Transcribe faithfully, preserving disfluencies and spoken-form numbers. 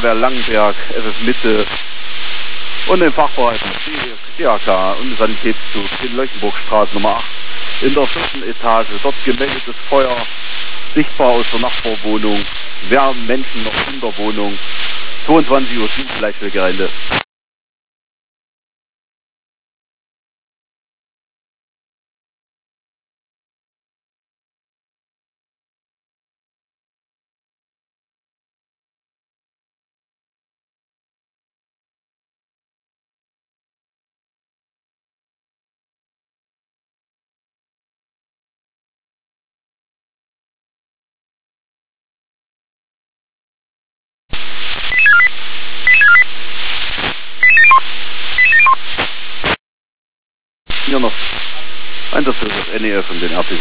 Feuerwehr Langenberg, F F Mitte und den Fachbereichen D A K und Sanitätszug in Leuchtenburgstraße Nummer acht in der vierten Etage. Dort gemeldetes Feuer, sichtbar aus der Nachbarwohnung, wärmen Menschen noch in der Wohnung. zweiundzwanzig Uhr sieben Leichtgelände. Hier noch Einsatz für das N E F und den R T W.